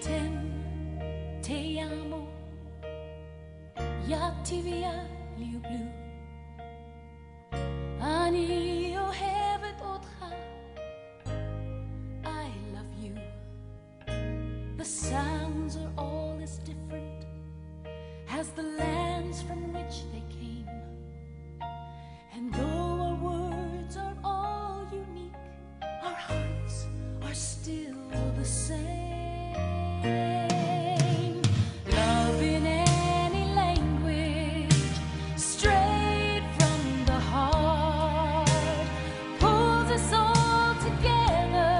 Ten, te amo, ja ti люблю. אני אוהבת אותך, I love you. The sounds are all as different as the lands from which they came. And though our words are all unique, our hearts are still the same. Love in any language, straight from the heart, pulls us all together,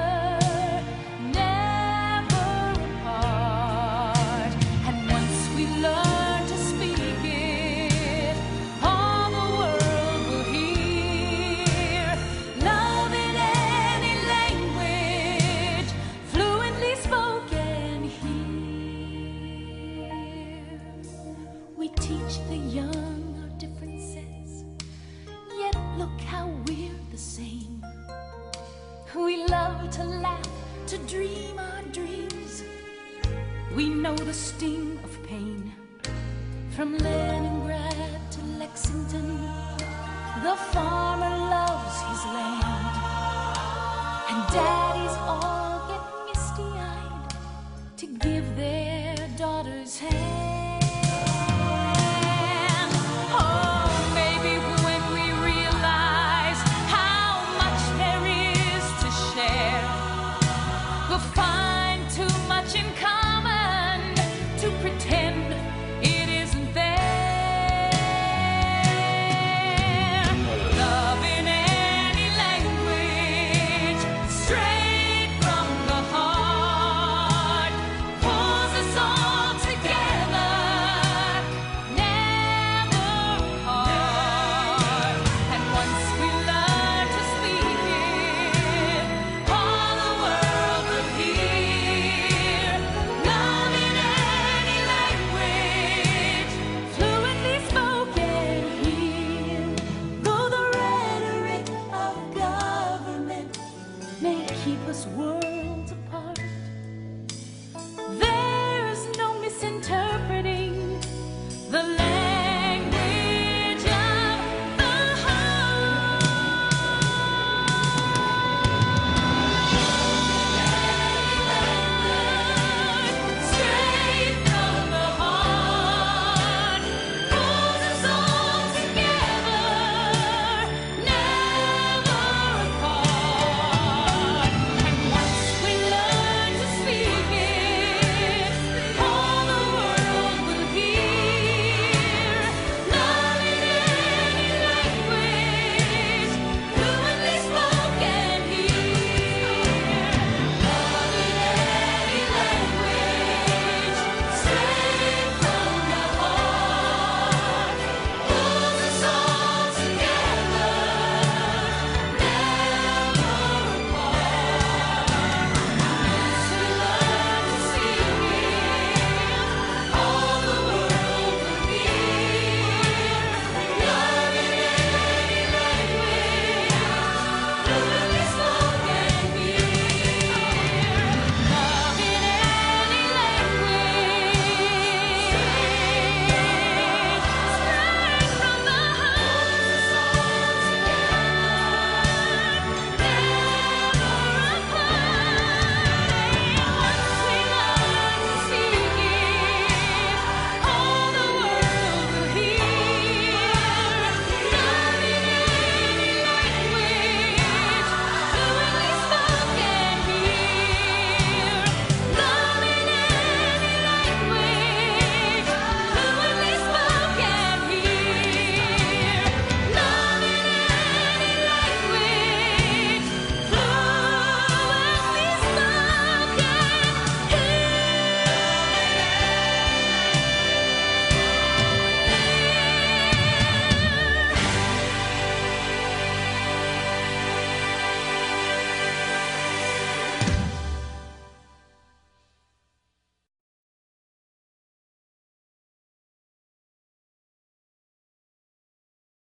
never apart. And once we learn to speak it, all the world will hear. Love in any language, fluently spoken here. We teach the young our differences, yet look how we're the same. We love to laugh, to dream our dreams. We know the sting of pain. From Leningrad to Lexington, the farmer loves his land, and Daddy's all